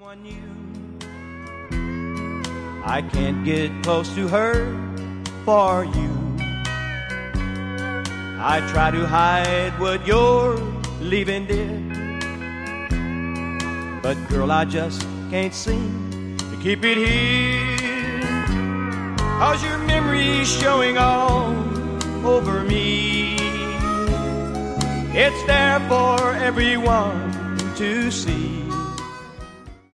on you. I can't get close to her for you. I try to hide what you're leaving did, but girl, I just can't seem to keep it here. 'Cause your memory's showing all over me. It's there for everyone to see.